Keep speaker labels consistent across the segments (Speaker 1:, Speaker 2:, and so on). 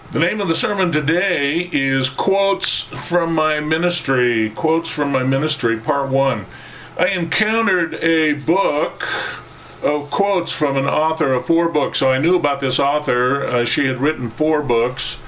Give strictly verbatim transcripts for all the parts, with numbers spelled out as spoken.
Speaker 1: The name of the sermon today is Quotes from My Ministry. Quotes from My Ministry, Part one. I encountered a book of quotes from an author of four books. So I knew about this author. Uh, she had written four books.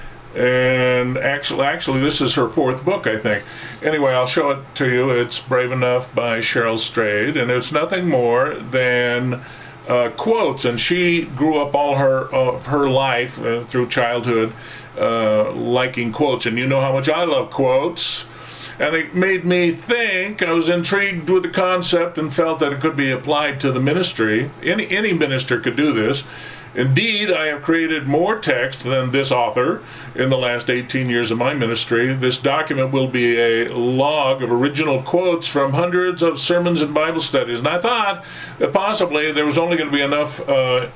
Speaker 1: And actually, actually, this is her fourth book, I think. Anyway, I'll show it to you. It's Brave Enough by Cheryl Strayed. And it's nothing more than Uh, quotes, and she grew up all her of her life uh, through childhood uh, liking quotes, and you know how much I love quotes, and it made me think. I was intrigued with the concept and felt that it could be applied to the ministry. Any any minister could do this. Indeed, I have created more text than this author in the last eighteen years of my ministry. This document will be a log of original quotes from hundreds of sermons and Bible studies. And I thought that possibly there was only going to be enough uh,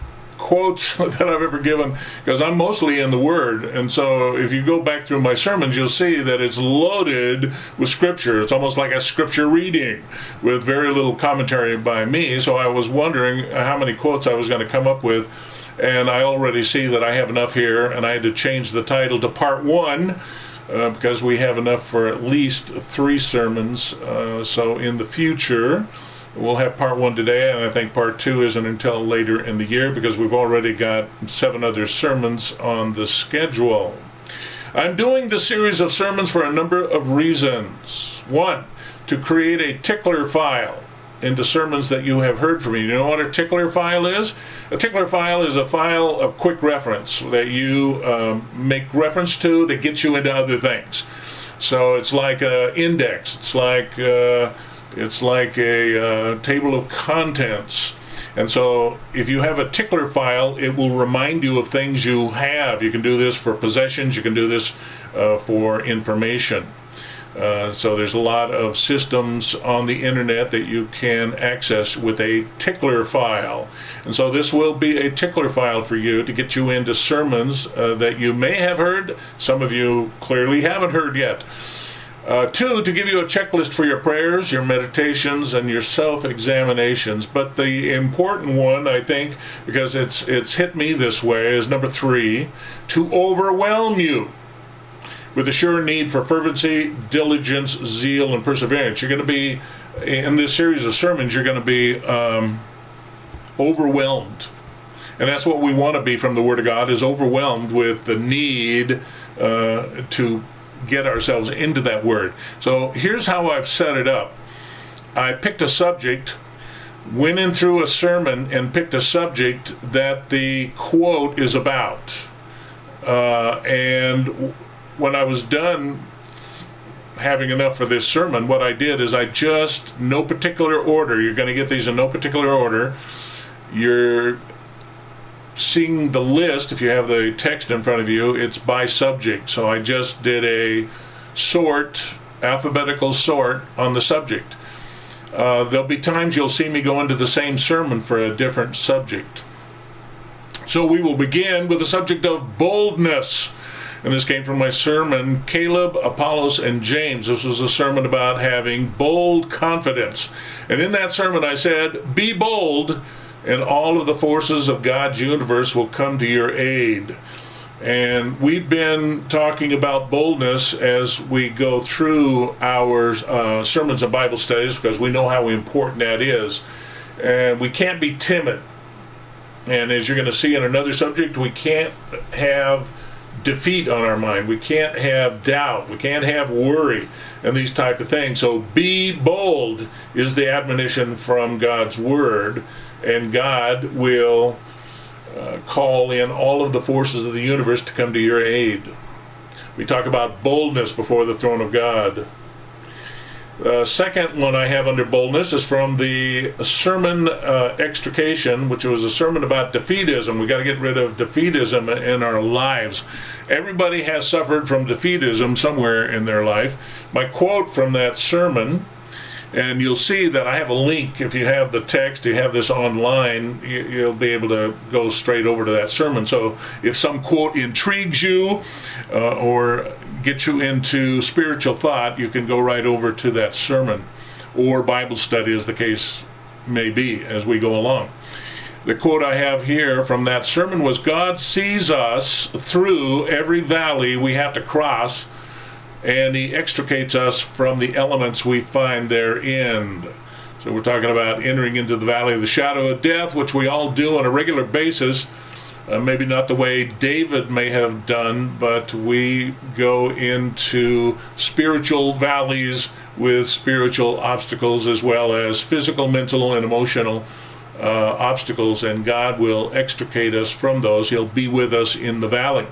Speaker 1: quotes that I've ever given, because I'm mostly in the Word. And so if you go back through my sermons, you'll see that it's loaded with Scripture. It's almost like a Scripture reading with very little commentary by me. So I was wondering how many quotes I was going to come up with. And I already see that I have enough here, and I had to change the title to Part one uh, because we have enough for at least three sermons. Uh, so in the future, we'll have Part one today, and I think Part two isn't until later in the year because we've already got seven other sermons on the schedule. I'm doing this series of sermons for a number of reasons. One, to create a tickler file into sermons that you have heard from me. You know what a tickler file is? A tickler file is a file of quick reference that you um, make reference to that gets you into other things. So it's like an index. It's like uh, it's like a uh, table of contents. And so if you have a tickler file, it will remind you of things you have. You can do this for possessions. You can do this uh, for information. Uh, so there's a lot of systems on the internet that you can access with a tickler file. And so this will be a tickler file for you to get you into sermons uh, that you may have heard. Some of you clearly haven't heard yet. Uh, two, to give you a checklist for your prayers, your meditations, and your self-examinations. But the important one, I think, because it's it's hit me this way, is number three, to overwhelm you with a sure need for fervency, diligence, zeal, and perseverance. You're going to be, in this series of sermons, you're going to be um, overwhelmed. And that's what we want to be from the Word of God, is overwhelmed with the need uh, to get ourselves into that Word. So here's how I've set it up. I picked a subject, went in through a sermon, and picked a subject that the quote is about. Uh, and when I was done having enough for this sermon, what I did is I just, no particular order, you're going to get these in no particular order, you're seeing the list, if you have the text in front of you, it's by subject. So I just did a sort, alphabetical sort on the subject. Uh, there'll be times you'll see me go into the same sermon for a different subject. So we will begin with the subject of boldness. And this came from my sermon, Caleb, Apollos, and James. This was a sermon about having bold confidence. And in that sermon I said, be bold, and all of the forces of God's universe will come to your aid. And we've been talking about boldness as we go through our uh, sermons and Bible studies, because we know how important that is. And we can't be timid. And as you're going to see in another subject, we can't have defeat on our mind. We can't have doubt. We can't have worry and these type of things. So be bold is the admonition from God's Word, and God will uh, call in all of the forces of the universe to come to your aid. We talk about boldness before the throne of God. The uh, second one I have under boldness is from the sermon uh, Extrication, which was a sermon about defeatism. We got to get rid of defeatism in our lives. Everybody has suffered from defeatism somewhere in their life. My quote from that sermon, and you'll see that I have a link. If you have the text, you have this online, you'll be able to go straight over to that sermon. So if some quote intrigues you uh, or get you into spiritual thought, you can go right over to that sermon or Bible study, as the case may be, as we go along. The quote I have here from that sermon was, God sees us through every valley we have to cross, and he extricates us from the elements we find therein. So we're talking about entering into the valley of the shadow of death, which we all do on a regular basis. Uh, maybe not the way David may have done, but we go into spiritual valleys with spiritual obstacles, as well as physical, mental, and emotional uh, obstacles, and God will extricate us from those. He'll be with us in the valley.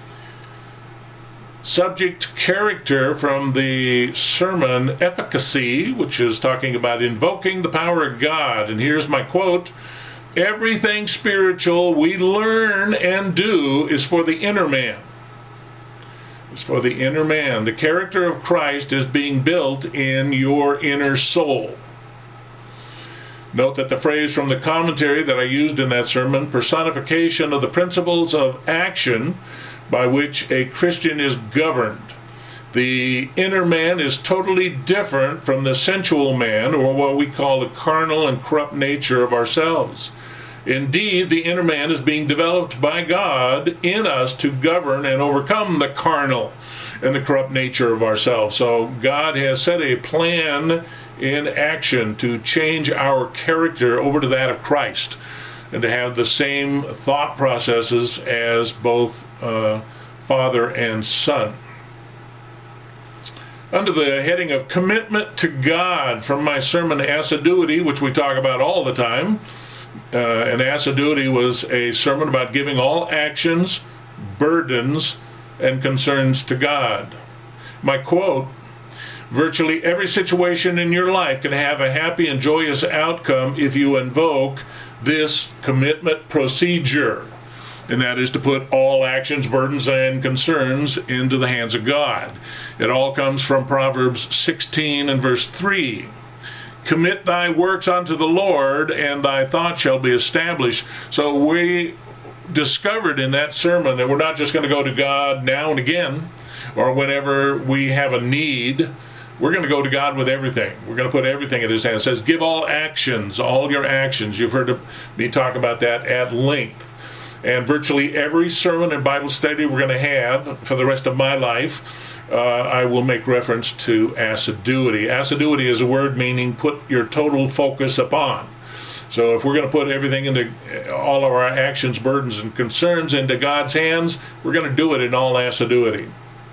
Speaker 1: Subject character from the sermon Efficacy, which is talking about invoking the power of God. And here's my quote: everything spiritual we learn and do is for the inner man. It's for the inner man. The character of Christ is being built in your inner soul. Note that the phrase from the commentary that I used in that sermon, personification of the principles of action by which a Christian is governed. The inner man is totally different from the sensual man, or what we call the carnal and corrupt nature of ourselves. Indeed, the inner man is being developed by God in us to govern and overcome the carnal and the corrupt nature of ourselves. So God has set a plan in action to change our character over to that of Christ, and to have the same thought processes as both uh, Father and Son. Under the heading of commitment to God, from my sermon Assiduity, which we talk about all the time, uh, and Assiduity was a sermon about giving all actions, burdens, and concerns to God. My quote: virtually every situation in your life can have a happy and joyous outcome if you invoke this commitment procedure, and that is to put all actions, burdens, and concerns into the hands of God. It all comes from Proverbs sixteen and verse three. Commit thy works unto the Lord, and thy thoughts shall be established. So we discovered in that sermon that we're not just going to go to God now and again, or whenever we have a need. We're going to go to God with everything. We're going to put everything in his hands. It says, give all actions, all your actions. You've heard me talk about that at length. And virtually every sermon and Bible study we're going to have for the rest of my life, uh, I will make reference to assiduity. Assiduity is a word meaning put your total focus upon. So if we're going to put everything into all of our actions, burdens, and concerns into God's hands, we're going to do it in all assiduity.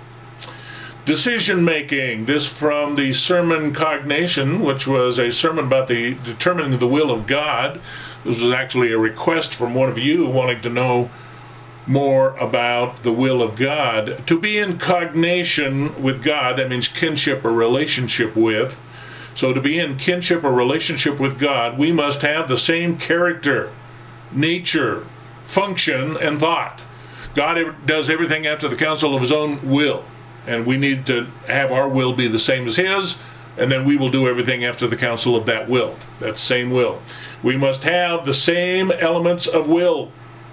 Speaker 1: Decision making. This from the sermon Cognation, which was a sermon about the determining the will of God. This was actually a request from one of you wanting to know more about the will of God. To be in cognation with God, that means kinship or relationship with. So to be in kinship or relationship with God, we must have the same character, nature, function, and thought. God does everything after the counsel of his own will. And we need to have our will be the same as his, and then we will do everything after the counsel of that will, that same will. We must have the same elements of will.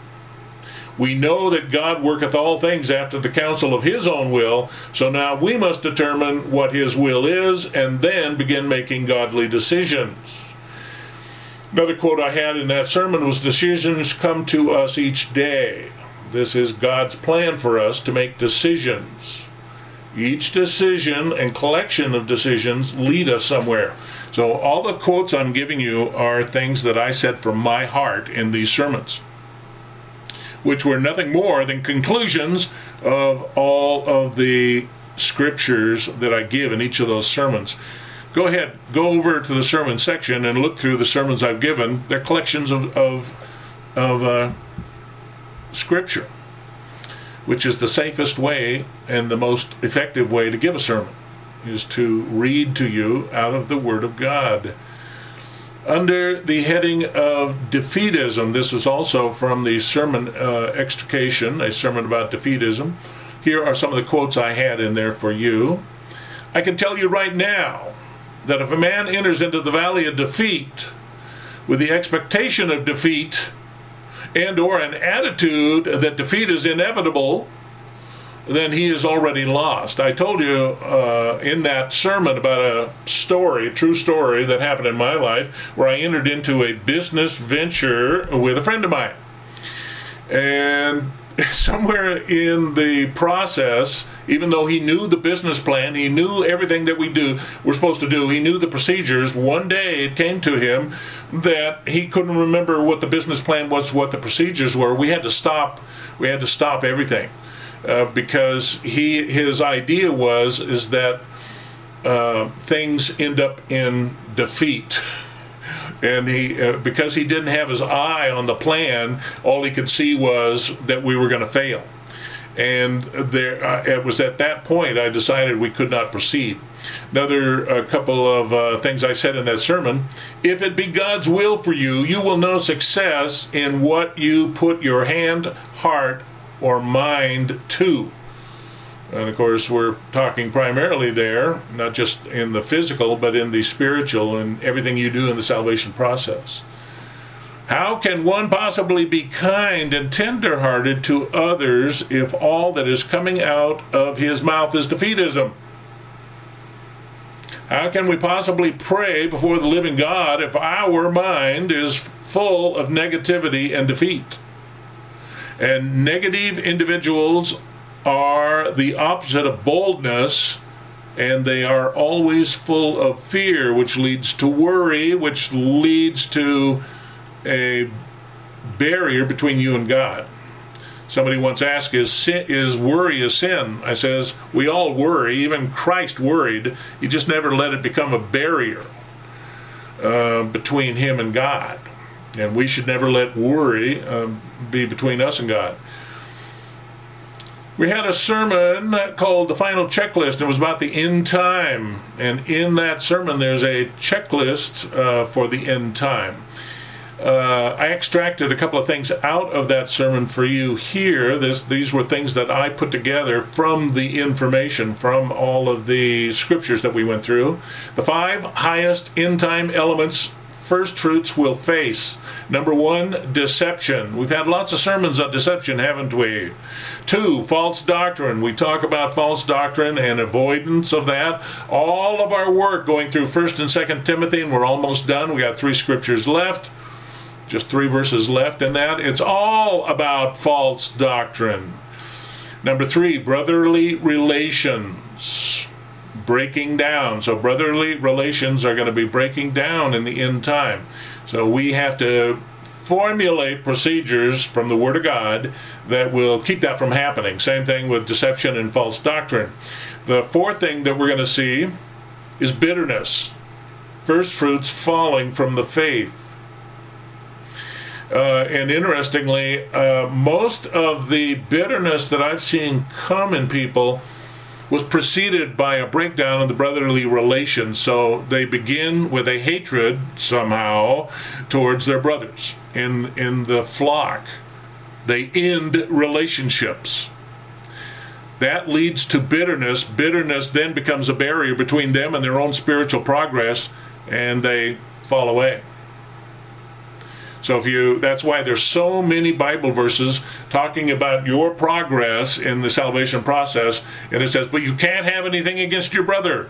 Speaker 1: We know that God worketh all things after the counsel of his own will, so now we must determine what his will is, and then begin making godly decisions. Another quote I had in that sermon was, decisions come to us each day. This is God's plan for us to make decisions. Each decision and collection of decisions lead us somewhere. So all the quotes I'm giving you are things that I said from my heart in these sermons, which were nothing more than conclusions of all of the scriptures that I give in each of those sermons. Go ahead, go over to the sermon section and look through the sermons I've given. They're collections of, of, of uh, scripture, which is the safest way and the most effective way to give a sermon, is to read to you out of the Word of God. Under the heading of defeatism, this is also from the sermon uh, Extrication, a sermon about defeatism. Here are some of the quotes I had in there for you. I can tell you right now that if a man enters into the valley of defeat with the expectation of defeat, and or an attitude that defeat is inevitable, then he is already lost. I told you uh, in that sermon about a story, a true story that happened in my life, where I entered into a business venture with a friend of mine. And somewhere in the process, even though he knew the business plan, he knew everything that we do, we're supposed to do, he knew the procedures, one day it came to him that he couldn't remember what the business plan was, what the procedures were. We had to stop, we had to stop everything uh, because he, his idea was, is that uh, things end up in defeat. And he, uh, because he didn't have his eye on the plan, all he could see was that we were going to fail. And there, uh, it was at that point I decided we could not proceed. Another uh, couple of uh, things I said in that sermon: if it be God's will for you, you will know success in what you put your hand, heart, or mind to. And of course, we're talking primarily there, not just in the physical, but in the spiritual and everything you do in the salvation process. How can one possibly be kind and tender-hearted to others if all that is coming out of his mouth is defeatism? How can we possibly pray before the living God if our mind is full of negativity and defeat? And negative individuals are the opposite of boldness, and they are always full of fear, which leads to worry, which leads to a barrier between you and God. Somebody once asked, is sin, is worry a sin? I says, we all worry. Even Christ worried. He just never let it become a barrier uh, between him and God. And we should never let worry uh, be between us and God. We had a sermon called The Final Checklist. It was about the end time. And in that sermon, there's a checklist uh, for the end time. Uh, I extracted a couple of things out of that sermon for you here. This, these were things that I put together from the information, from all of the scriptures that we went through. The five highest end time elements first fruits will face. Number one, deception. We've had lots of sermons on deception, haven't we? Two, false doctrine. We talk about false doctrine and avoidance of that. All of our work going through First and Second Timothy, and we're almost done. We got three scriptures left, just three verses left in that. It's all about false doctrine. Number three, brotherly relations. Breaking down. So brotherly relations are going to be breaking down in the end time. So we have to formulate procedures from the Word of God that will keep that from happening. Same thing with deception and false doctrine. The fourth thing that we're going to see is bitterness. First fruits falling from the faith. Uh, and interestingly, uh, most of the bitterness that I've seen come in people was preceded by a breakdown of the brotherly relations. So they begin with a hatred somehow towards their brothers in in the flock. They end relationships. That leads to bitterness. Bitterness then becomes a barrier between them and their own spiritual progress, and they fall away. So if you, that's why there's so many Bible verses talking about your progress in the salvation process. And it says, but you can't have anything against your brother.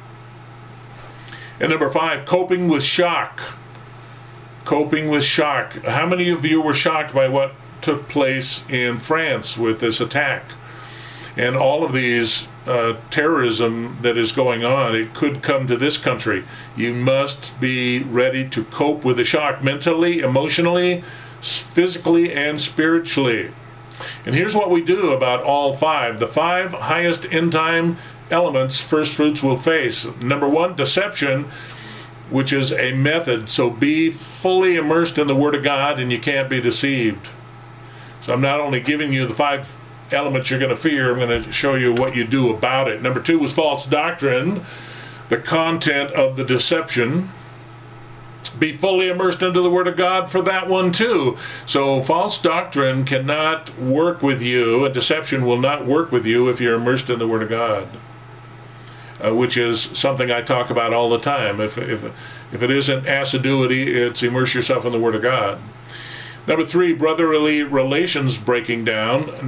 Speaker 1: And number five, coping with shock. Coping with shock. How many of you were shocked by what took place in France with this attack? And all of these uh, terrorism that is going on, it could come to this country. You must be ready to cope with the shock mentally, emotionally, physically, and spiritually. And here's what we do about all five. The five highest end time elements first fruits will face. Number one, deception, which is a method. So be fully immersed in the Word of God and you can't be deceived. So I'm not only giving you the five elements you're going to fear, I'm going to show you what you do about it. Number two was false doctrine, the content of the deception. Be fully immersed into the Word of God for that one too. So false doctrine cannot work with you, and deception will not work with you if you're immersed in the Word of God, uh, which is something I talk about all the time. If, if, if it isn't assiduity, it's immerse yourself in the Word of God. Number three, brotherly relations breaking down.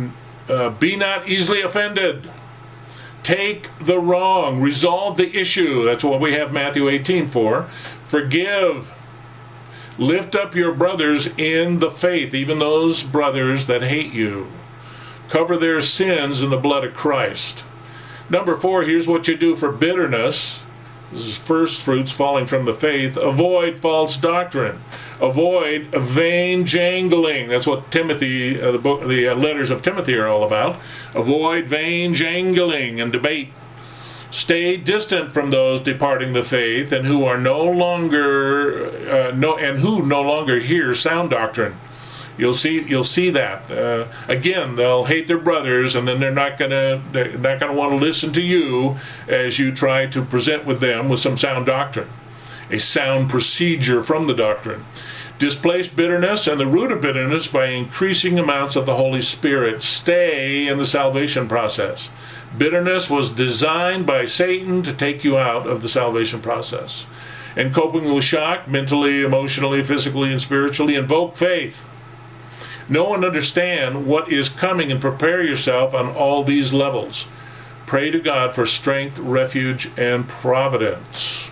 Speaker 1: Uh, be not easily offended. Take the wrong. Resolve the issue. That's what we have Matthew eighteen for. Forgive. Lift up your brothers in the faith, even those brothers that hate you. Cover their sins in the blood of Christ. Number four, here's what you do for bitterness. This is first fruits falling from the faith. Avoid false doctrine. Avoid vain jangling. That's what Timothy, uh, the book, the uh, letters of Timothy are all about. Avoid vain jangling and debate. Stay distant from those departing the faith and who are no longer uh, no and who no longer hear sound doctrine. You'll see you'll see that uh, again. They'll hate their brothers, and then they're not gonna they're not gonna want to listen to you as you try to present with them with some sound doctrine, a sound procedure from the doctrine. Displace bitterness and the root of bitterness by increasing amounts of the Holy Spirit. Stay in the salvation process. Bitterness was designed by Satan to take you out of the salvation process. And coping with shock, mentally, emotionally, physically, and spiritually, invoke faith. Know and understand what is coming and prepare yourself on all these levels. Pray to God for strength, refuge, and providence.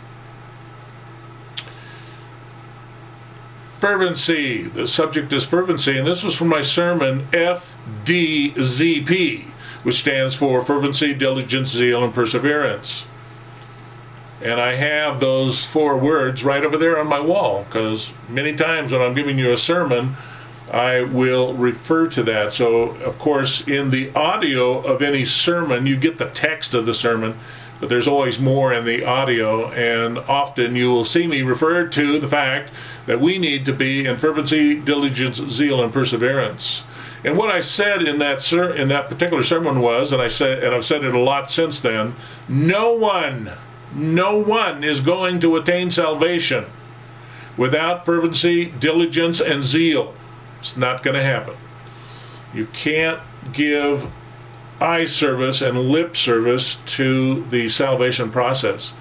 Speaker 1: Fervency. The subject is fervency, and this was from my sermon F D Z P, which stands for fervency, diligence, zeal, and perseverance. And I have those four words right over there on my wall, because many times when I'm giving you a sermon, I will refer to that. So, of course, in the audio of any sermon, you get the text of the sermon, but there's always more in the audio, and often you will see me refer to the fact that we need to be in fervency, diligence, zeal, and perseverance. And what I said in that ser- in that particular sermon was, and I said, and I've said it a lot since then, no one, no one is going to attain salvation without fervency, diligence, and zeal. It's not going to happen. You can't give eye service and lip service to the salvation process.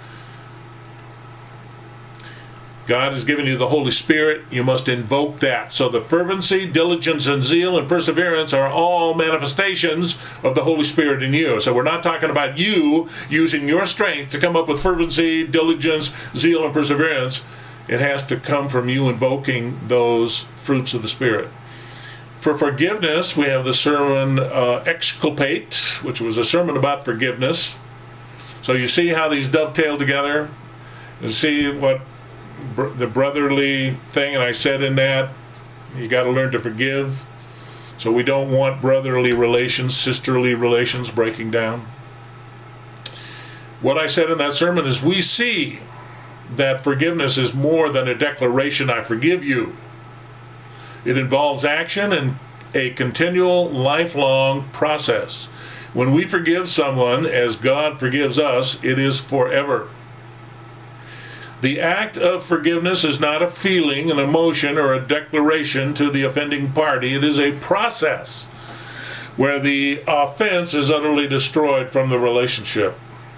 Speaker 1: God has given you the Holy Spirit. You must invoke that. So the fervency, diligence, and zeal and perseverance are all manifestations of the Holy Spirit in you. So we're not talking about you using your strength to come up with fervency, diligence, zeal, and perseverance. It has to come from you invoking those fruits of the Spirit. For forgiveness, we have the sermon uh, Exculpate, which was a sermon about forgiveness. So you see how these dovetail together? You see what br- the brotherly thing, and I said in that, you got to learn to forgive. So we don't want brotherly relations, sisterly relations breaking down. What I said in that sermon is we see that forgiveness is more than a declaration, I forgive you. It involves action and a continual, lifelong process. When we forgive someone as God forgives us, it is forever. The act of forgiveness is not a feeling, an emotion, or a declaration to the offending party. It is a process where the offense is utterly destroyed from the relationship.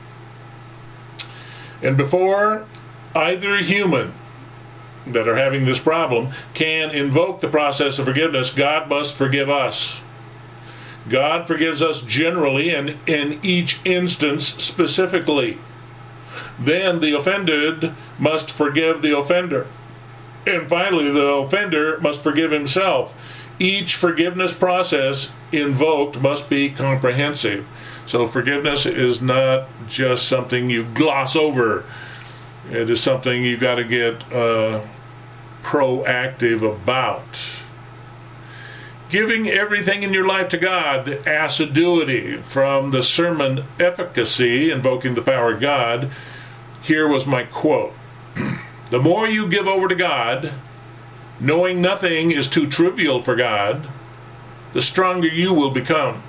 Speaker 1: And before either human that are having this problem can invoke the process of forgiveness, God must forgive us. God forgives us generally and in each instance specifically. Then the offended must forgive the offender. And finally, the offender must forgive himself. Each forgiveness process invoked must be comprehensive. So forgiveness is not just something you gloss over. It is something you got to get uh, proactive about. Giving everything in your life to God, the assiduity from the sermon Efficacy, Invoking the Power of God. Here was my quote. The more you give over to God, knowing nothing is too trivial for God, the stronger you will become.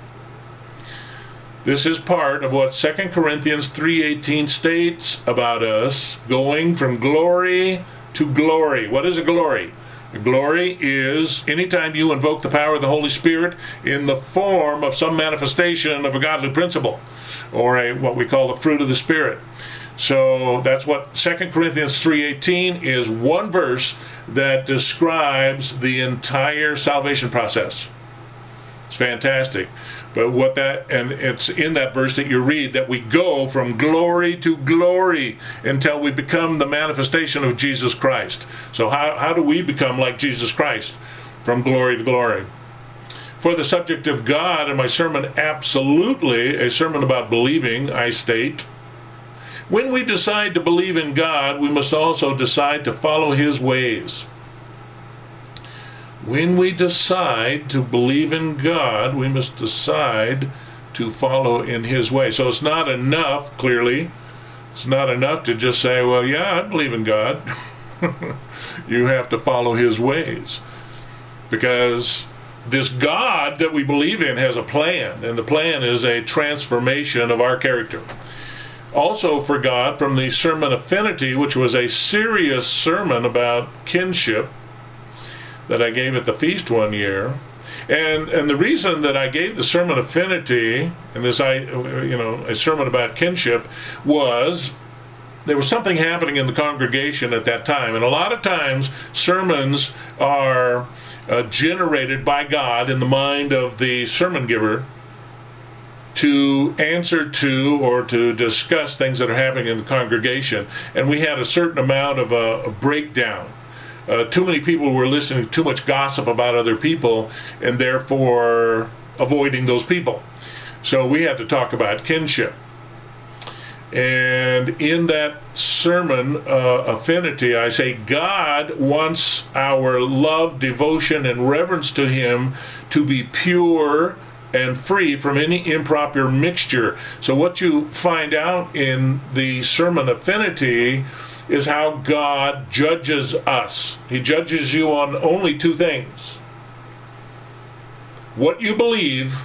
Speaker 1: This is part of what Second Corinthians three eighteen states about us, going from glory to glory. What is a glory? A glory is anytime you invoke the power of the Holy Spirit in the form of some manifestation of a godly principle, or a what we call the fruit of the Spirit. So that's what Second Corinthians three eighteen is, one verse that describes the entire salvation process. It's fantastic. But what that, and it's in that verse that you read, that we go from glory to glory until we become the manifestation of Jesus Christ. So how, how do we become like Jesus Christ? From glory to glory. For the subject of God in my sermon, absolutely, a sermon about believing, I state, when we decide to believe in God, we must also decide to follow His ways. When we decide to believe in God, we must decide to follow in His way. So it's not enough, clearly, it's not enough to just say, well, yeah, I believe in God. You have to follow His ways. Because this God that we believe in has a plan, and the plan is a transformation of our character. Also for God, from the Sermon Affinity, which was a serious sermon about kinship that I gave at the feast one year, and and the reason that I gave the Sermon Affinity, and this I you know a sermon about kinship, was there was something happening in the congregation at that time, and a lot of times sermons are uh, generated by God in the mind of the sermon giver to answer to or to discuss things that are happening in the congregation, and we had a certain amount of a, a breakdown. Uh, too many people were listening to too much gossip about other people and therefore avoiding those people. So we had to talk about kinship. And in that sermon, uh, Affinity, I say God wants our love, devotion, and reverence to Him to be pure and free from any improper mixture. So what you find out in the Sermon Affinity is how God judges us. He judges you on only two things: what you believe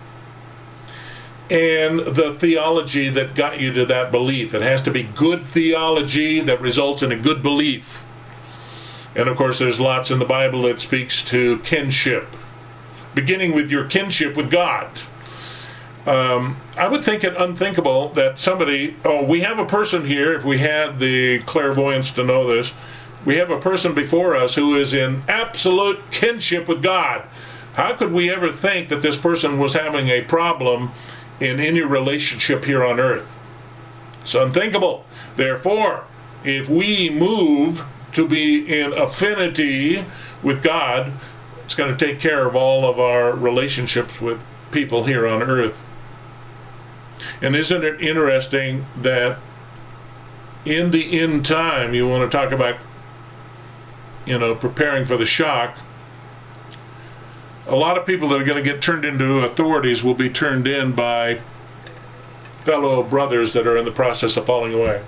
Speaker 1: and the theology that got you to that belief. It has to be good theology that results in a good belief. And of course there's lots in the Bible that speaks to kinship, beginning with your kinship with God. Um, I would think it unthinkable that somebody, oh, we have a person here, if we had the clairvoyance to know this, we have a person before us who is in absolute kinship with God. How could we ever think that this person was having a problem in any relationship here on earth? It's unthinkable. Therefore, if we move to be in affinity with God, it's going to take care of all of our relationships with people here on earth. And isn't it interesting that in the end time, you want to talk about, you know, preparing for the shock, a lot of people that are going to get turned into authorities will be turned in by fellow brothers that are in the process of falling away,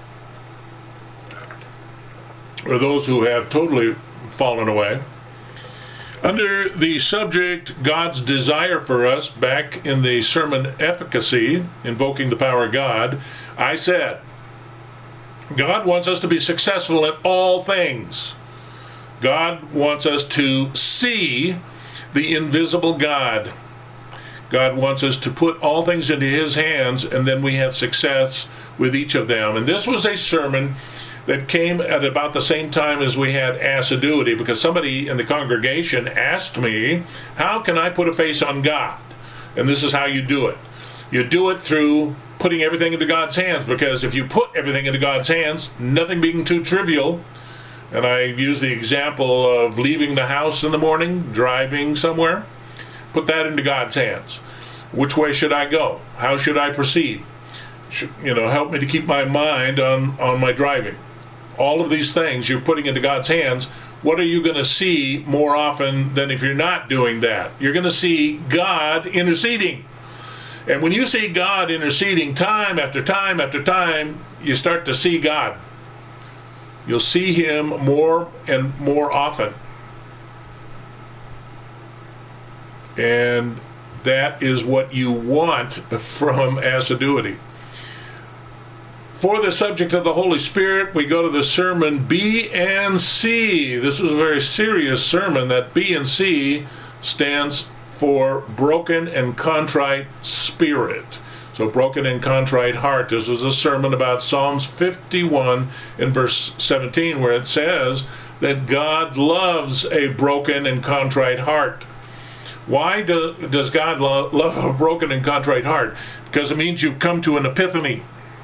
Speaker 1: or those who have totally fallen away. Under the subject, God's desire for us, back in the sermon Efficacy, Invoking the Power of God, I said, God wants us to be successful in all things. God wants us to see the invisible God. God wants us to put all things into His hands, and then we have success with each of them. And this was a sermon that came at about the same time as we had assiduity, because somebody in the congregation asked me, how can I put a face on God? And this is how you do it. You do it through putting everything into God's hands, because if you put everything into God's hands, nothing being too trivial, and I use the example of leaving the house in the morning, driving somewhere, put that into God's hands. Which way should I go? How should I proceed? Should, you know, help me to keep my mind on, on my driving. All of these things you're putting into God's hands. What are you going to see more often than if you're not doing that? You're going to see God interceding. And when you see God interceding time after time after time, you start to see God. You'll see Him more and more often. And that is what you want from assiduity. For the subject of the Holy Spirit, we go to the sermon B and C. This was a very serious sermon. That B and C stands for broken and contrite spirit. So broken and contrite heart. This was a sermon about Psalms fifty-one in verse seventeen, where it says that God loves a broken and contrite heart. Why do, does God lo- love a broken and contrite heart? Because it means you've come to an epiphany.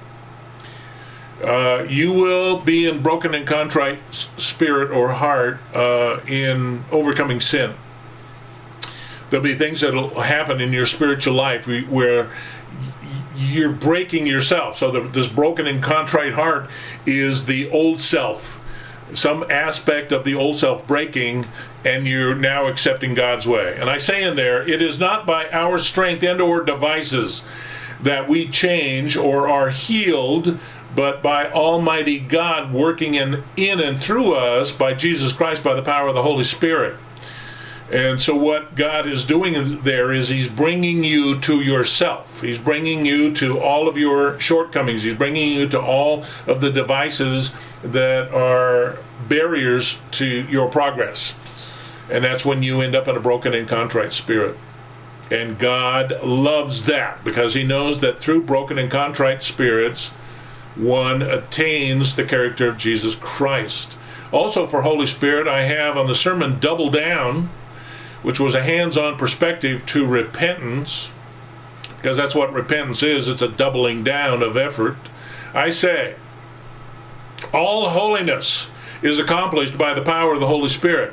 Speaker 1: Uh, you will be in broken and contrite spirit or heart uh, in overcoming sin. There'll be things that will happen in your spiritual life where you're breaking yourself. So the, this broken and contrite heart is the old self, some aspect of the old self breaking, and you're now accepting God's way. And I say in there, it is not by our strength and or devices that we change or are healed, but by Almighty God working in, in and through us by Jesus Christ, by the power of the Holy Spirit. And so what God is doing there is he's bringing you to yourself. He's bringing you to all of your shortcomings. He's bringing you to all of the devices that are barriers to your progress. And that's when you end up in a broken and contrite spirit. And God loves that because he knows that through broken and contrite spirits, one attains the character of Jesus Christ. Also for Holy Spirit, I have on the sermon Double Down, which was a hands-on perspective to repentance, because that's what repentance is. It's a doubling down of effort. I say, all holiness is accomplished by the power of the Holy Spirit.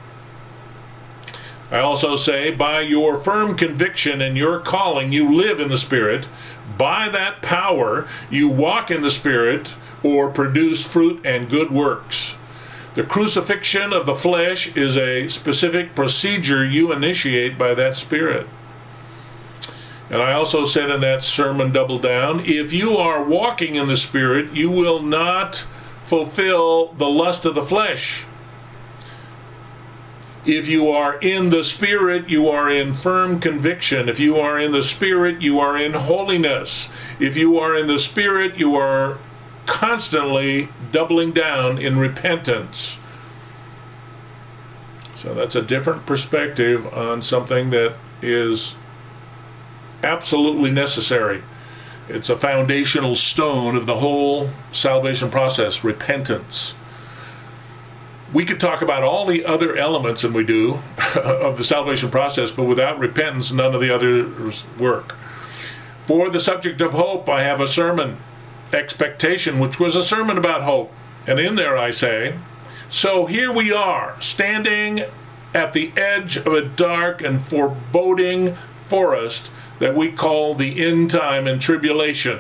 Speaker 1: I also say, by your firm conviction and your calling, you live in the Spirit. By that power, you walk in the Spirit or produce fruit and good works. The crucifixion of the flesh is a specific procedure you initiate by that Spirit. And I also said in that sermon Double Down, if you are walking in the Spirit, you will not fulfill the lust of the flesh. If you are in the Spirit, you are in firm conviction. If you are in the Spirit, you are in holiness. If you are in the Spirit, you are constantly doubling down in repentance. So that's a different perspective on something that is absolutely necessary. It's a foundational stone of the whole salvation process, repentance. We could talk about all the other elements, and we do, of the salvation process, but without repentance, none of the others work. For the subject of hope, I have a sermon, Expectation, which was a sermon about hope. And in there I say, so here we are, standing at the edge of a dark and foreboding forest that we call the end time and tribulation.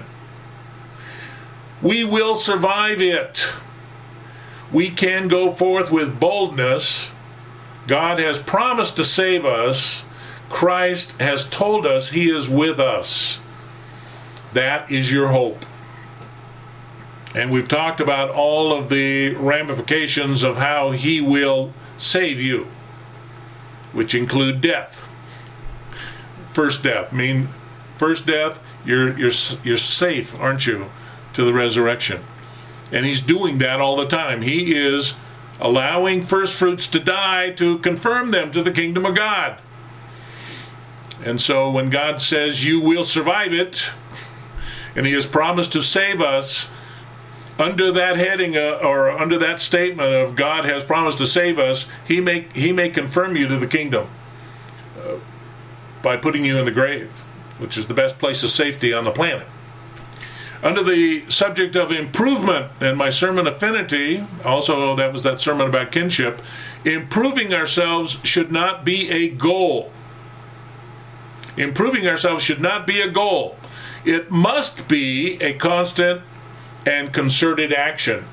Speaker 1: We will survive it. We can go forth with boldness. God has promised to save us. Christ has told us he is with us. That is your hope. And we've talked about all of the ramifications of how he will save you, which include death. First death. I mean, first death, you're you're you're safe, aren't you, to the resurrection. And he's doing that all the time. He is allowing first fruits to die to confirm them to the kingdom of God. And so when God says you will survive it, and he has promised to save us, under that heading uh, or under that statement of God has promised to save us, he may he may confirm you to the kingdom uh, by putting you in the grave, which is the best place of safety on the planet. Under the subject of improvement, in my sermon Affinity, also that was that sermon about kinship, improving ourselves should not be a goal. Improving ourselves should not be a goal. It must be a constant and concerted action.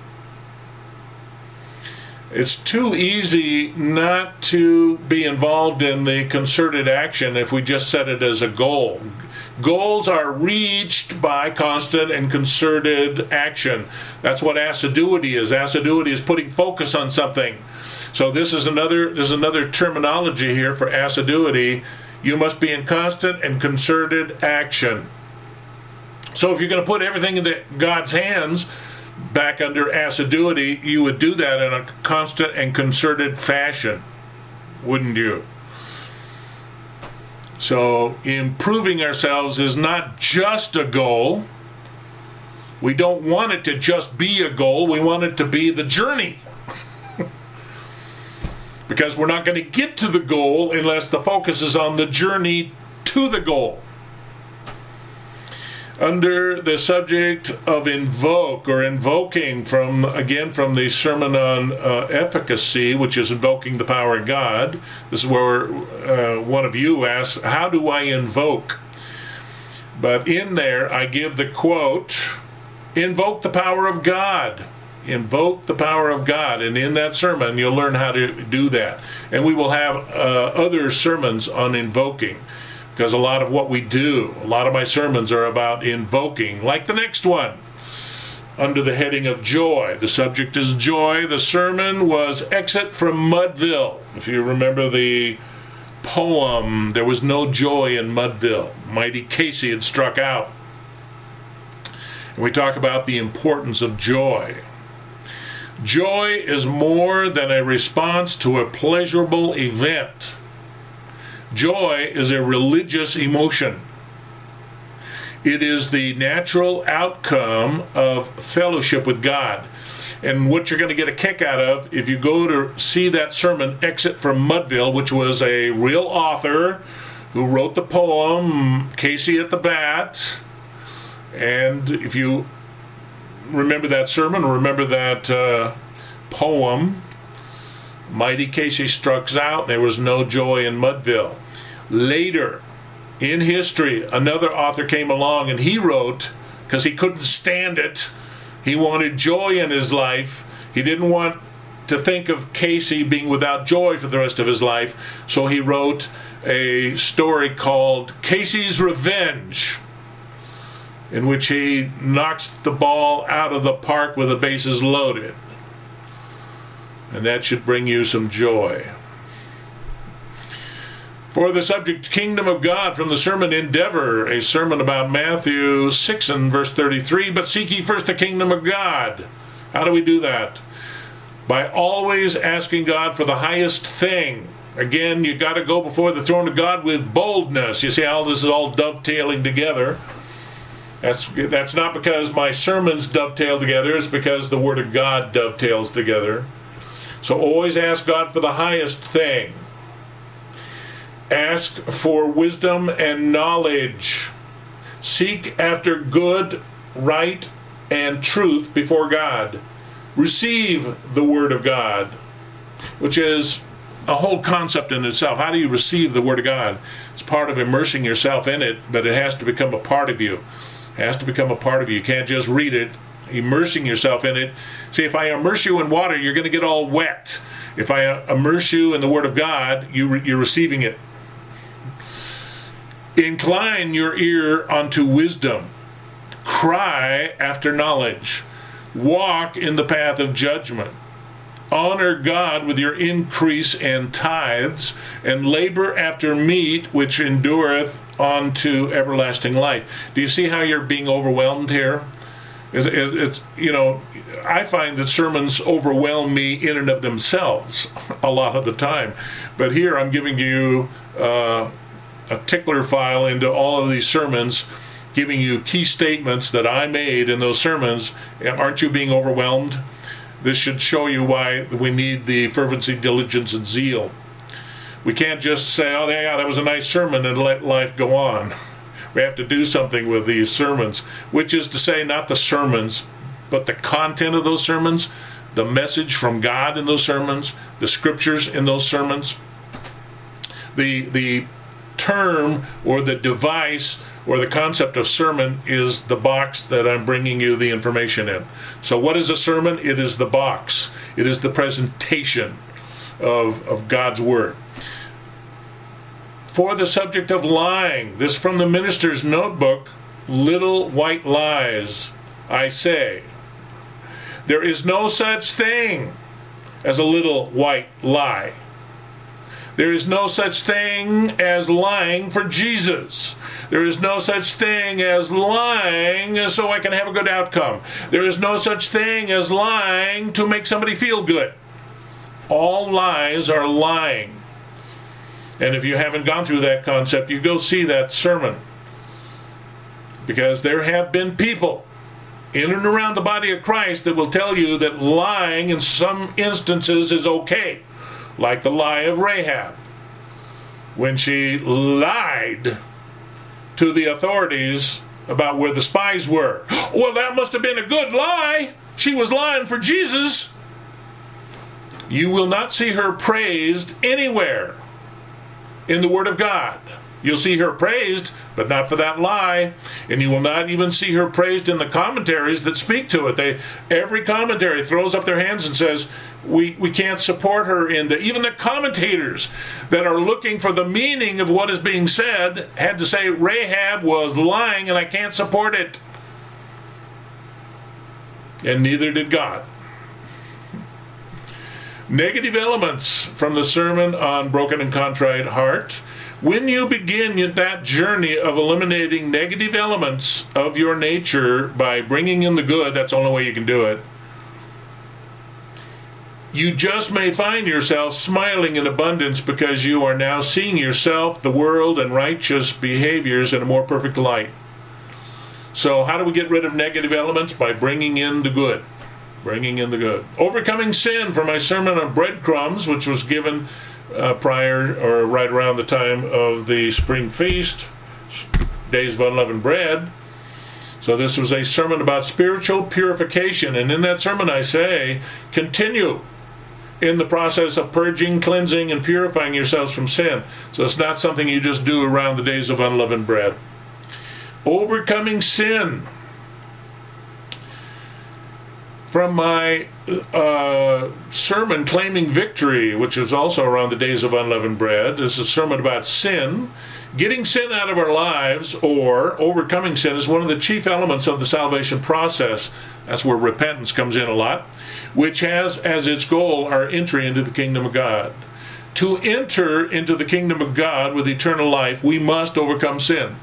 Speaker 1: It's too easy not to be involved in the concerted action if we just set it as a goal. Goals are reached by constant and concerted action. That's what assiduity is. Assiduity is putting focus on something. So this is another there's another terminology here for assiduity. You must be in constant and concerted action. So if you're going to put everything into God's hands, back under assiduity, you would do that in a constant and concerted fashion, wouldn't you? So improving ourselves is not just a goal. We don't want it to just be a goal. We want it to be the journey. because we're not going to get to the goal unless the focus is on the journey to the goal. Under the subject of invoke or invoking, from again from the sermon on uh, efficacy, which is invoking the power of God. This is where uh, one of you asks, how do I invoke? But in there I give the quote, invoke the power of God. Invoke the power of God. And in that sermon you'll learn how to do that. And we will have uh, other sermons on invoking, because a lot of what we do, a lot of my sermons are about invoking, like the next one, under the heading of joy. The subject is joy. The sermon was Exit from Mudville. If you remember the poem, there was no joy in Mudville. Mighty Casey had struck out. And we talk about the importance of joy. Joy is more than a response to a pleasurable event. Joy is a religious emotion. It is the natural outcome of fellowship with God. And what you're going to get a kick out of, if you go to see that sermon, Exit from Mudville, which was a real author who wrote the poem, Casey at the Bat. And if you remember that sermon, remember that uh, poem, Mighty Casey struck out, there was no joy in Mudville. Later in history, another author came along and he wrote, because he couldn't stand it, he wanted joy in his life. He didn't want to think of Casey being without joy for the rest of his life, so he wrote a story called Casey's Revenge, in which he knocks the ball out of the park with the bases loaded. And that should bring you some joy. For the subject, Kingdom of God, from the sermon Endeavor, a sermon about Matthew six and verse thirty-three, but seek ye first the kingdom of God. How do we do that? By always asking God for the highest thing. Again, you got to go before the throne of God with boldness. You see how this is all dovetailing together. That's, that's not because my sermons dovetail together, it's because the Word of God dovetails together. So always ask God for the highest thing. Ask for wisdom and knowledge. Seek after good, right, and truth before God. Receive the Word of God, which is a whole concept in itself. How do you receive the Word of God? It's part of immersing yourself in it, but it has to become a part of you. It has to become a part of you. You can't just read it. Immersing yourself in it. See, if I immerse you in water, you're going to get all wet. If I immerse you in the Word of God, you re- you're receiving it. Incline your ear unto wisdom. Cry after knowledge. Walk in the path of judgment. Honor God with your increase and tithes, and labor after meat which endureth unto everlasting life. Do you see how you're being overwhelmed here? It's, it's, you know, I find that sermons overwhelm me in and of themselves a lot of the time. But here I'm giving you uh, a tickler file into all of these sermons, giving you key statements that I made in those sermons. Aren't you being overwhelmed? This should show you why we need the fervency, diligence, and zeal. We can't just say, oh, yeah, that was a nice sermon, and let life go on. We have to do something with these sermons, which is to say not the sermons, but the content of those sermons, the message from God in those sermons, the scriptures in those sermons. The, the term or the device or the concept of sermon is the box that I'm bringing you the information in. So what is a sermon? It is the box. It is the presentation of, of God's Word. For the subject of lying, this from the minister's notebook, Little White Lies, I say, there is no such thing as a little white lie. There is no such thing as lying for Jesus. There is no such thing as lying so I can have a good outcome. There is no such thing as lying to make somebody feel good. All lies are lying. And if you haven't gone through that concept, you go see that sermon. Because there have been people in and around the body of Christ that will tell you that lying in some instances is okay. like the lie of Rahab, when she lied to the authorities about where the spies were. Well, that must have been a good lie. She was lying for Jesus. You will not see her praised anywhere in the Word of God. You'll see her praised, but not for that lie. And you will not even see her praised in the commentaries that speak to it. They, every commentary throws up their hands and says, we, we can't support her in the... Even the commentators that are looking for the meaning of what is being said had to say Rahab was lying and I can't support it. And neither did God. Negative elements from the sermon on broken and contrite heart. When you begin that journey of eliminating negative elements of your nature by bringing in the good, that's the only way you can do it, you just may find yourself smiling in abundance because you are now seeing yourself, the world, and righteous behaviors in a more perfect light. So how do we get rid of negative elements? By bringing in the good. Bringing in the good. Overcoming sin, from my sermon on breadcrumbs, which was given uh, prior or right around the time of the spring feast, days of unleavened bread. So this was a sermon about spiritual purification. And in that sermon I say, continue in the process of purging, cleansing, and purifying yourselves from sin. So it's not something you just do around the days of unleavened bread. Overcoming sin. From my uh, sermon Claiming Victory, which is also around the days of unleavened bread. This is a sermon about sin. Getting sin out of our lives, or overcoming sin, is one of the chief elements of the salvation process. That's where repentance comes in a lot, which has as its goal our entry into the kingdom of God. To enter into the kingdom of God with eternal life, we must overcome sin.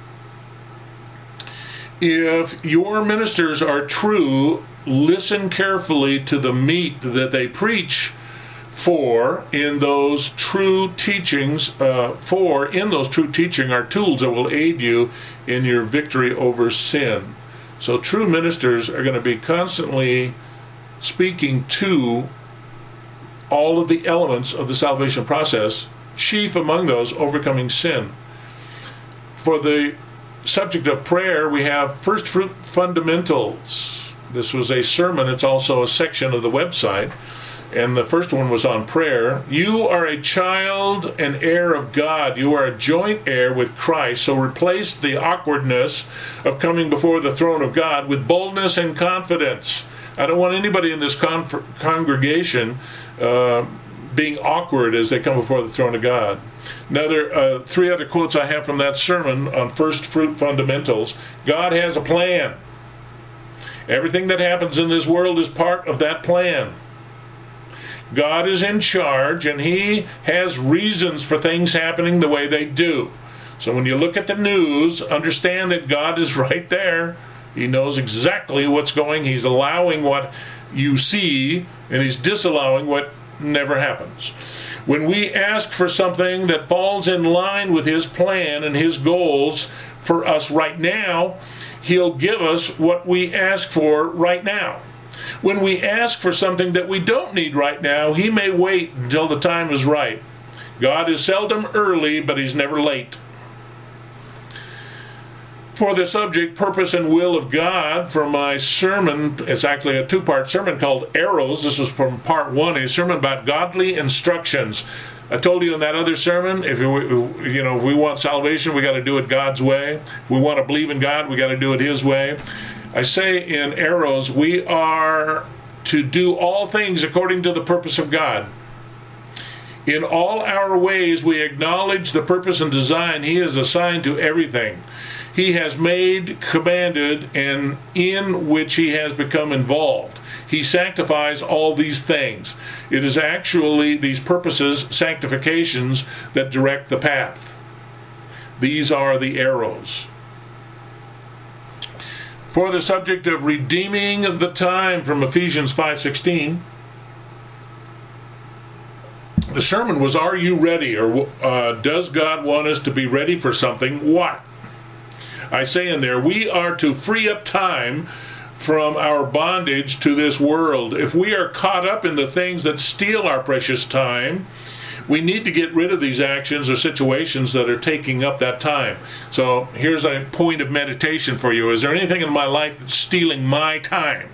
Speaker 1: If your ministers are true, listen carefully to the meat that they preach, for in those true teachings, uh, for in those true teaching are tools that will aid you in your victory over sin. So true ministers are going to be constantly speaking to all of the elements of the salvation process, chief among those overcoming sin. For the subject of prayer, we have first fruit fundamentals. This was a sermon. It's also a section of the website. And the first one was on prayer. You are a child and heir of God. You are a joint heir with Christ. So replace the awkwardness of coming before the throne of God with boldness and confidence. I don't want anybody in this con- congregation uh, being awkward as they come before the throne of God. Another uh, three other quotes I have from that sermon on first fruit fundamentals. God has a plan. Everything that happens in this world is part of that plan. God is in charge, and He has reasons for things happening the way they do. So when you look at the news, understand that God is right there. He knows exactly what's going. He's allowing what you see, and He's disallowing what never happens. When we ask for something that falls in line with His plan and His goals for us right now, He'll give us what we ask for right now. When we ask for something that we don't need right now, He may wait until the time is right. God is seldom early, but He's never late. For the subject, purpose and will of God, from my sermon, it's actually a two-part sermon called Arrows. This was from part one, a sermon about godly instructions. I told you in that other sermon, if we, you know, if we want salvation, we got to do it God's way. If we want to believe in God, we got to do it His way. I say in Arrows, we are to do all things according to the purpose of God. In all our ways, we acknowledge the purpose and design He has assigned to everything He has made, commanded, and in which He has become involved. He sanctifies all these things. It is actually these purposes, sanctifications, that direct the path. These are the arrows. For the subject of redeeming the time, from Ephesians five sixteen, the sermon was, are you ready? Or uh, does God want us to be ready for something? What? I say in there, we are to free up time from our bondage to this world. If we are caught up in the things that steal our precious time, we need to get rid of these actions or situations that are taking up that time. So here's a point of meditation for you. Is there anything in my life that's stealing my time?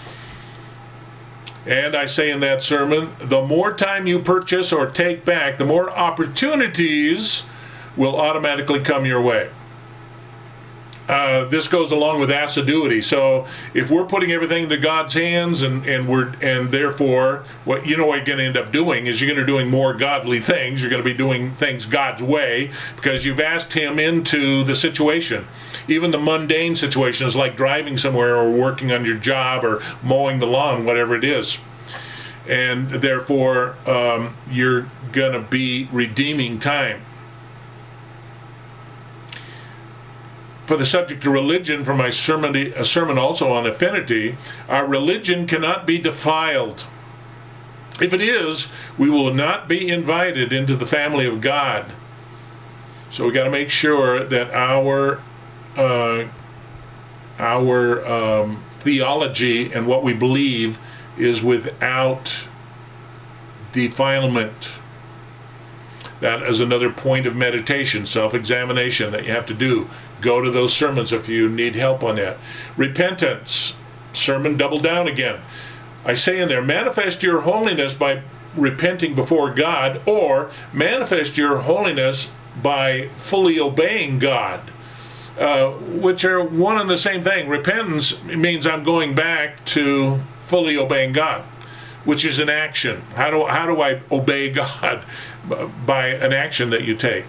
Speaker 1: And I say in that sermon, the more time you purchase or take back, the more opportunities will automatically come your way. Uh, this goes along with assiduity. So if we're putting everything into God's hands, and, and we're and therefore what you know what you're going to end up doing is you're going to be doing more godly things. You're going to be doing things God's way because you've asked Him into the situation. Even the mundane situations like driving somewhere or working on your job or mowing the lawn, whatever it is. And therefore um, you're going to be redeeming time. For the subject of religion, for my sermon, a sermon also on affinity, our religion cannot be defiled. If it is, we will not be invited into the family of God. So we got to make sure that our uh, our um, theology and what we believe is without defilement. That is another point of meditation, self-examination that you have to do. Go to those sermons if you need help on that. Repentance, sermon double down again. I say in there, manifest your holiness by repenting before God, or manifest your holiness by fully obeying God, uh, which are one and the same thing. Repentance means I'm going back to fully obeying God, which is an action. How do, how do I obey God? By an action that you take.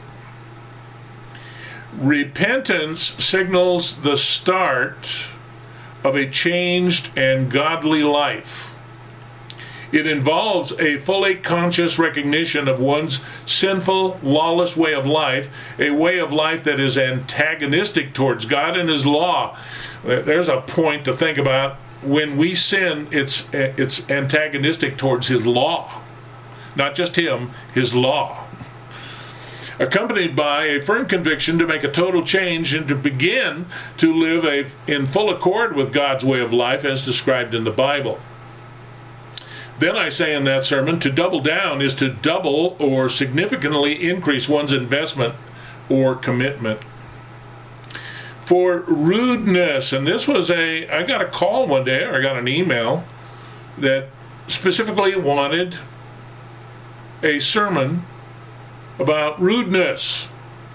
Speaker 1: Repentance signals the start of a changed and godly life. It involves a fully conscious recognition of one's sinful, lawless way of life, a way of life that is antagonistic towards God and His law. There's a point to think about. When we sin, it's it's antagonistic towards His law. Not just Him, His law. Accompanied by a firm conviction to make a total change and to begin to live a, in full accord with God's way of life as described in the Bible. Then I say in that sermon, to double down is to double or significantly increase one's investment or commitment. For rudeness, and this was a, I got a call one day, or I got an email that specifically wanted a sermon about rudeness,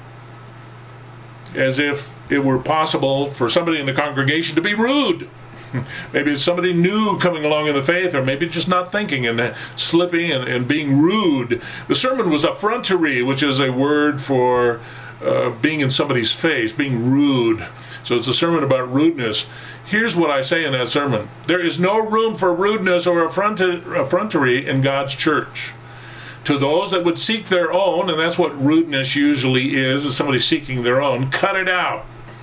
Speaker 1: as if it were possible for somebody in the congregation to be rude. Maybe it's somebody new coming along in the faith, or maybe just not thinking and slipping and, and being rude. The sermon was effrontery, which is a word for uh, being in somebody's face, being rude. So it's a sermon about rudeness. Here's what I say in that sermon. There is no room for rudeness or effrontery in God's church. To those that would seek their own, and that's what rudeness usually is, is somebody seeking their own, cut it out.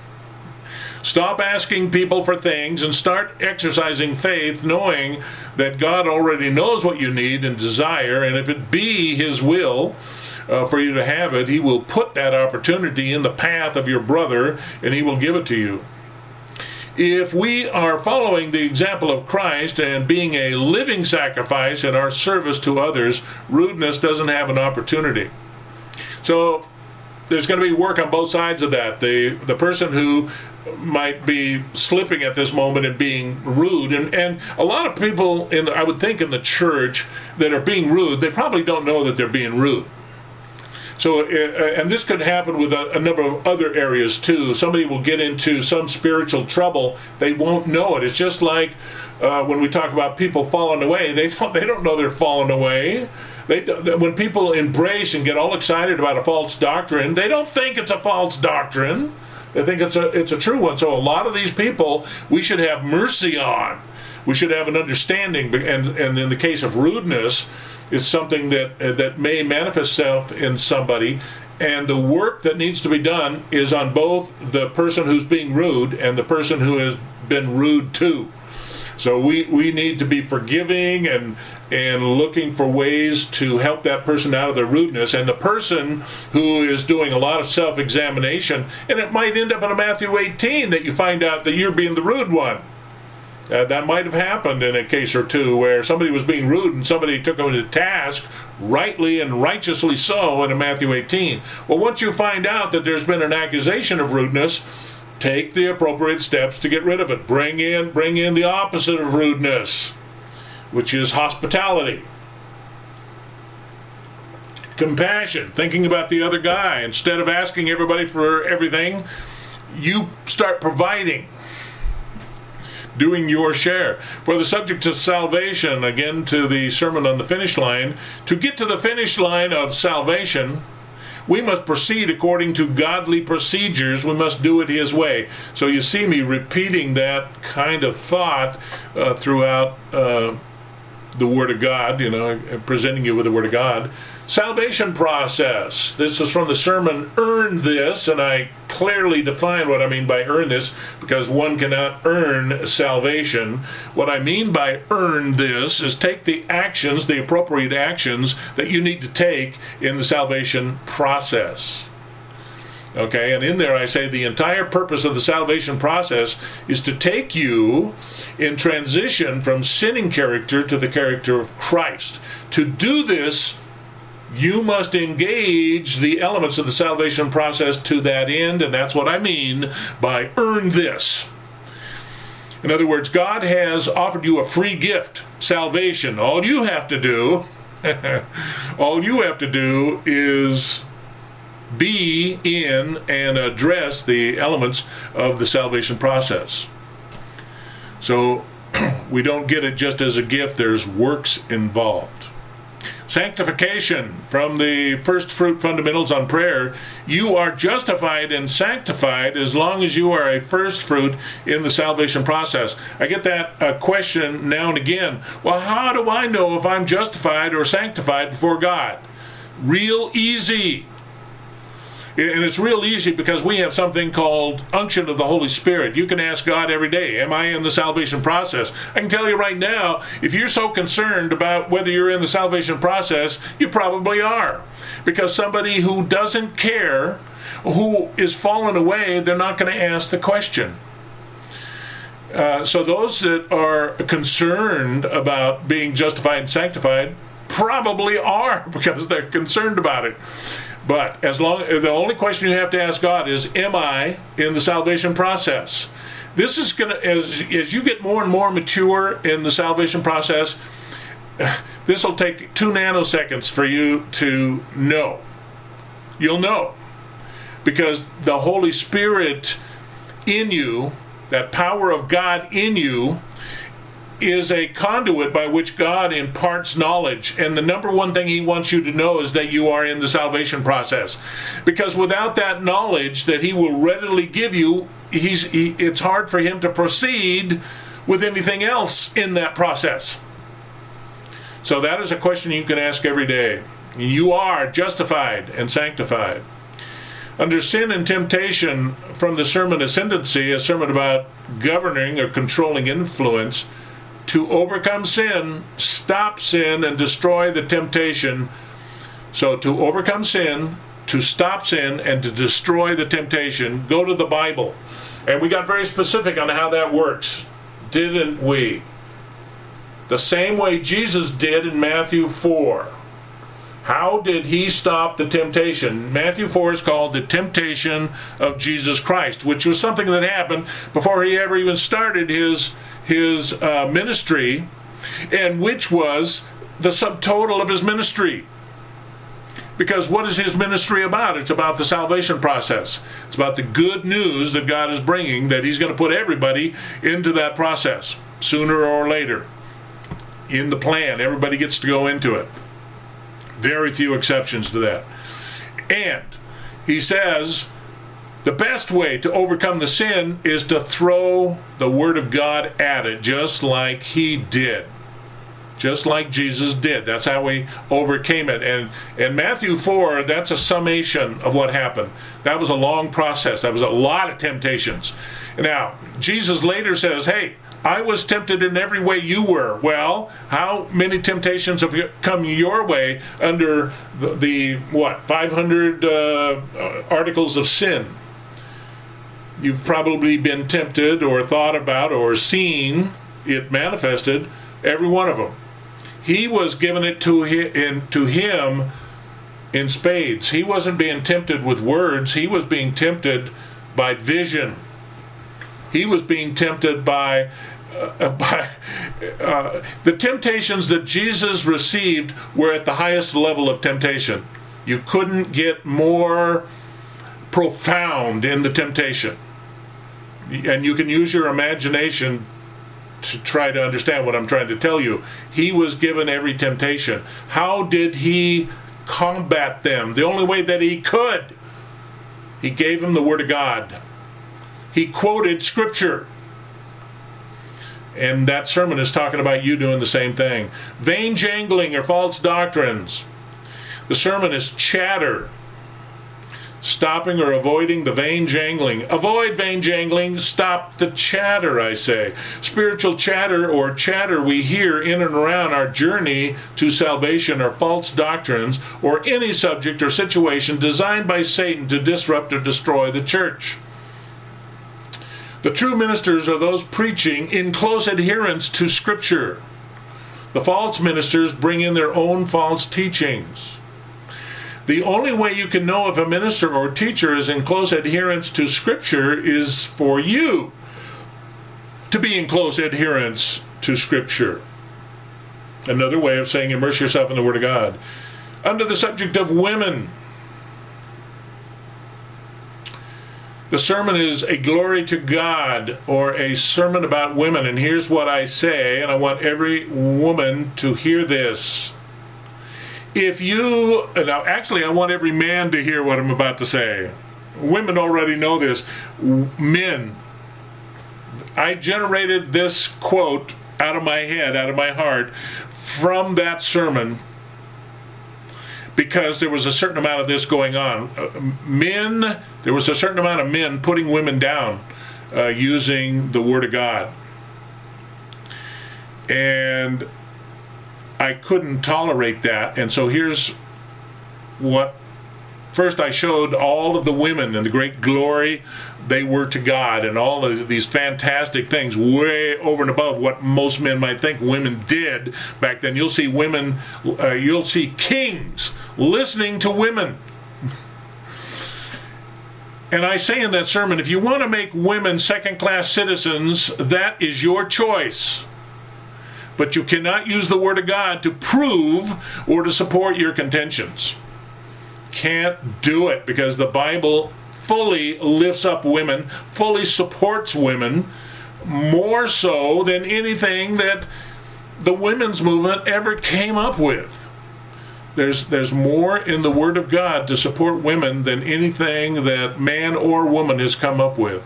Speaker 1: Stop asking people for things and start exercising faith, knowing that God already knows what you need and desire, and if it be His will uh, for you to have it, He will put that opportunity in the path of your brother, and He will give it to you. If we are following the example of Christ and being a living sacrifice in our service to others, rudeness doesn't have an opportunity. So there's going to be work on both sides of that. The the person who might be slipping at this moment and being rude, and, and a lot of people, in the, I would think in the church, that are being rude, they probably don't know that they're being rude. So, uh, and this could happen with a, a number of other areas too. Somebody will get into some spiritual trouble, they won't know it. It's just like uh, when we talk about people falling away, they don't, they don't know they're falling away. They, when people embrace and get all excited about a false doctrine, they don't think it's a false doctrine. They think it's a it's a true one. So a lot of these people we should have mercy on. We should have an understanding, and and in the case of rudeness, it's something that uh, that may manifest itself in somebody, and the work that needs to be done is on both the person who's being rude and the person who has been rude to. So we, we need to be forgiving and and looking for ways to help that person out of their rudeness. And the person who is doing a lot of self-examination, and it might end up in a Matthew eighteen that you find out that you're being the rude one. Uh, that might have happened in a case or two where somebody was being rude and somebody took them to task, rightly and righteously so, in Matthew eighteen. Well, once you find out that there's been an accusation of rudeness, take the appropriate steps to get rid of it. Bring in, bring in the opposite of rudeness, which is hospitality. Compassion, thinking about the other guy. Instead of asking everybody for everything, you start providing, doing your share. For the subject of salvation, again to the sermon on the finish line, to get to the finish line of salvation, we must proceed according to godly procedures. We must do it His way. So you see me repeating that kind of thought uh, throughout uh, the Word of God, you know, presenting you with the Word of God. Salvation process. This is from the sermon, Earn This, and I clearly define what I mean by earn this, because one cannot earn salvation. What I mean by earn this is take the actions, the appropriate actions that you need to take in the salvation process. Okay, and in there I say the entire purpose of the salvation process is to take you in transition from sinning character to the character of Christ. To do this, you must engage the elements of the salvation process to that end, and that's what I mean by earn this. In other words, God has offered you a free gift, salvation. All you have to do, all you have to do is be in and address the elements of the salvation process. So we don't get it just as a gift, there's works involved. Sanctification, from the first fruit fundamentals on prayer, you are justified and sanctified as long as you are a first fruit in the salvation process. I get that uh, question now and again. Well, how do I know if I'm justified or sanctified before God? Real easy. And it's real easy because we have something called unction of the Holy Spirit. You can ask God every day, am I in the salvation process? I can tell you right now, if you're so concerned about whether you're in the salvation process, you probably are. Because somebody who doesn't care, who is fallen away, they're not going to ask the question. Uh, so those that are concerned about being justified and sanctified probably are, because they're concerned about it. But as long, the only question you have to ask God is, am I in the salvation process? This is going to, as, as you get more and more mature in the salvation process, this will take two nanoseconds for you to know. You'll know. Because the Holy Spirit in you, that power of God in you, is a conduit by which God imparts knowledge. And the number one thing He wants you to know is that you are in the salvation process. Because without that knowledge that He will readily give you, he's, he, it's hard for Him to proceed with anything else in that process. So that is a question you can ask every day. You are justified and sanctified. Under sin and temptation, from the sermon Ascendancy, a sermon about governing or controlling influence, to overcome sin, stop sin, and destroy the temptation. So to overcome sin, to stop sin, and to destroy the temptation, go to the Bible. And we got very specific on how that works, didn't we? The same way Jesus did in Matthew four. How did He stop the temptation? Matthew four is called the temptation of Jesus Christ, which was something that happened before He ever even started His his uh, ministry, and which was the subtotal of His ministry. Because what is His ministry about? It's about the salvation process. It's about the good news that God is bringing, that He's going to put everybody into that process, sooner or later. In the plan, everybody gets to go into it. Very few exceptions to that. And He says, the best way to overcome the sin is to throw the Word of God at it, just like He did. Just like Jesus did. That's how we overcame it. And in Matthew four, that's a summation of what happened. That was a long process. That was a lot of temptations. Now, Jesus later says, hey, I was tempted in every way you were. Well, how many temptations have come your way under the, the what, five hundred uh, articles of sin? You've probably been tempted or thought about or seen it manifested, every one of them. He was giving it to him, in, to him in spades. He wasn't being tempted with words. He was being tempted by vision. He was being tempted by, uh, by uh, the temptations that Jesus received were at the highest level of temptation. You couldn't get more profound in the temptation. And you can use your imagination to try to understand what I'm trying to tell you. He was given every temptation. How did he combat them? The only way that he could. He gave him the Word of God. He quoted Scripture. And that sermon is talking about you doing the same thing. Vain jangling or false doctrines. The sermon is chatter. Stopping or avoiding the vain jangling. Avoid vain jangling. Stop the chatter, I say. Spiritual chatter or chatter we hear in and around our journey to salvation are false doctrines or any subject or situation designed by Satan to disrupt or destroy the church. The true ministers are those preaching in close adherence to Scripture. The false ministers bring in their own false teachings. The only way you can know if a minister or teacher is in close adherence to Scripture is for you to be in close adherence to Scripture. Another way of saying immerse yourself in the Word of God. Under the subject of women, the sermon is a glory to God or a sermon about women. And here's what I say, and I want every woman to hear this. If you, now actually I want every man to hear what I'm about to say. Women already know this. Men, I generated this quote out of my head, out of my heart, from that sermon because there was a certain amount of this going on. Uh, men, there was a certain amount of men putting women down uh, using the Word of God. And I couldn't tolerate that, and so here's what. First, I showed all of the women and the great glory they were to God, and all of these fantastic things, way over and above what most men might think women did back then. You'll see women, uh, you'll see kings listening to women. And I say in that sermon, if you want to make women second-class citizens, that is your choice. But you cannot use the Word of God to prove or to support your contentions. Can't do it, because the Bible fully lifts up women, fully supports women, more so than anything that the women's movement ever came up with. There's, there's more in the Word of God to support women than anything that man or woman has come up with.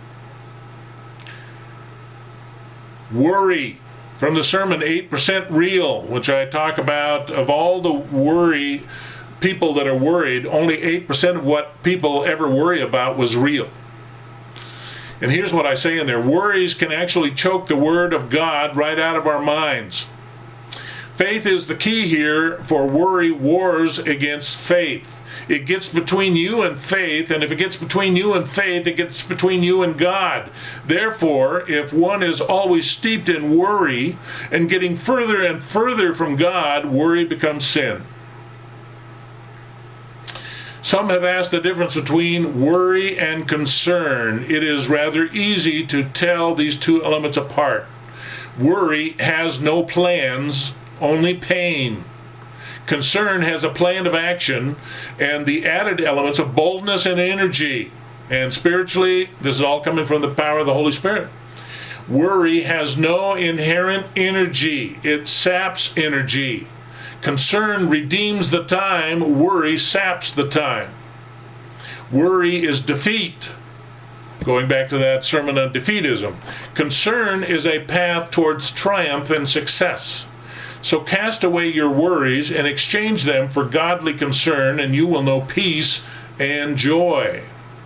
Speaker 1: Worry. From the sermon, eight percent real, which I talk about, of all the worry, people that are worried, only eight percent of what people ever worry about was real. And here's what I say in there. Worries can actually choke the Word of God right out of our minds. Faith is the key here, for worry wars against faith. It gets between you and faith, and if it gets between you and faith, it gets between you and God. Therefore, if one is always steeped in worry and getting further and further from God, worry becomes sin. Some have asked the difference between worry and concern. It is rather easy to tell these two elements apart. Worry has no plans, only pain. Concern has a plan of action and the added elements of boldness and energy. And spiritually, this is all coming from the power of the Holy Spirit. Worry has no inherent energy. It saps energy. Concern redeems the time. Worry saps the time. Worry is defeat. Going back to that sermon on defeatism. Concern is a path towards triumph and success. So cast away your worries and exchange them for godly concern, and you will know peace and joy.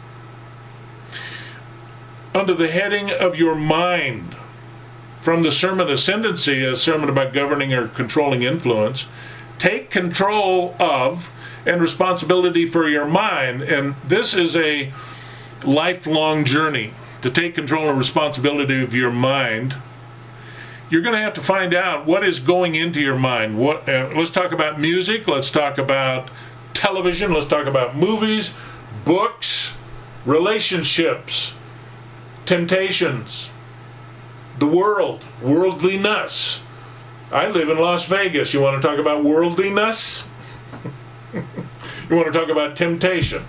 Speaker 1: Under the heading of your mind, from the sermon Ascendancy, a sermon about governing or controlling influence, take control of and responsibility for your mind. And this is a lifelong journey, to take control and responsibility of your mind. you're going to have to find out what is going into your mind. What? Uh, let's talk about music. Let's talk about television. Let's talk about movies, books, relationships, temptations, the world, worldliness. I live in Las Vegas. You want to talk about worldliness? You want to talk about temptation?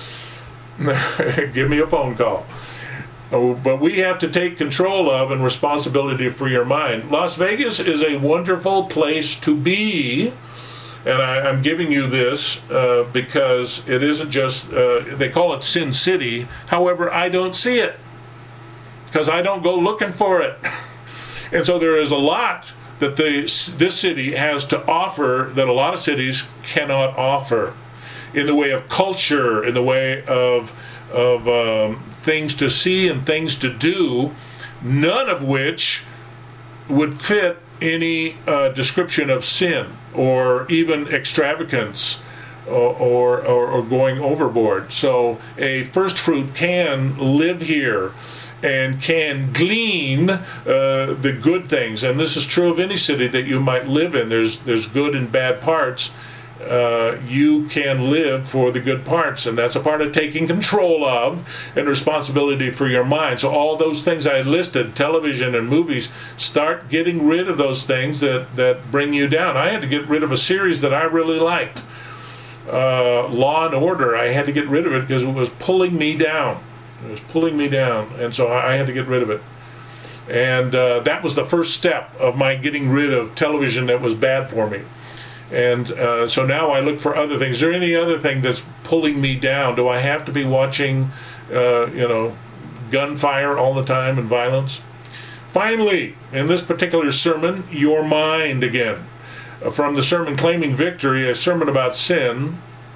Speaker 1: Give me a phone call. Oh, but we have to take control of and responsibility for your mind. Las Vegas is a wonderful place to be, and I, I'm giving you this uh, because it isn't just, uh, they call it Sin City. However, I don't see it because I don't go looking for it. And so there is a lot that the, this city has to offer that a lot of cities cannot offer, in the way of culture, in the way of of um, things to see and things to do, none of which would fit any uh, description of sin or even extravagance or, or, or going overboard. So a first fruit can live here and can glean uh, the good things. And this is true of any city that you might live in. There's, there's good and bad parts. Uh, you can live for the good parts, and that's a part of taking control of and responsibility for your mind. So all those things I listed, television and movies, start getting rid of those things that, that bring you down. I had to get rid of a series that I really liked, uh, Law and Order. I had to get rid of it because it was pulling me down. It was pulling me down, and so I had to get rid of it. And uh, that was the first step of my getting rid of television that was bad for me. And uh, so now I look for other things. Is there any other thing that's pulling me down? Do I have to be watching, uh, you know, gunfire all the time and violence? Finally, in this particular sermon, your mind again. Uh, from the sermon Claiming Victory, a sermon about sin,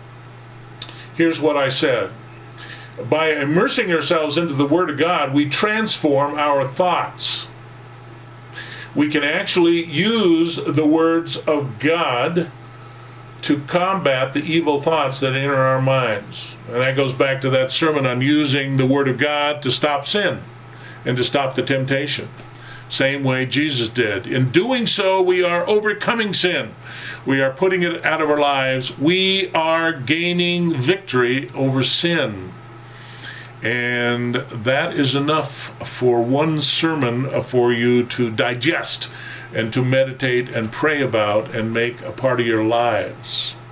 Speaker 1: here's what I said. By immersing ourselves into the Word of God, we transform our thoughts. We can actually use the words of God to combat the evil thoughts that enter our minds. And that goes back to that sermon on using the Word of God to stop sin and to stop the temptation. Same way Jesus did. In doing so, we are overcoming sin. We are putting it out of our lives. We are gaining victory over sin. And that is enough for one sermon for you to digest and to meditate and pray about and make a part of your lives.